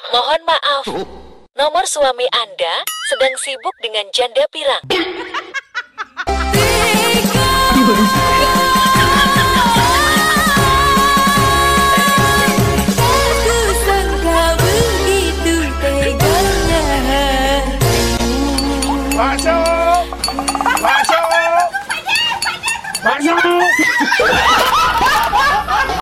Mohon maaf, nomor suami Anda sedang sibuk dengan janda pirang. Masuk! Masuk! Masuk!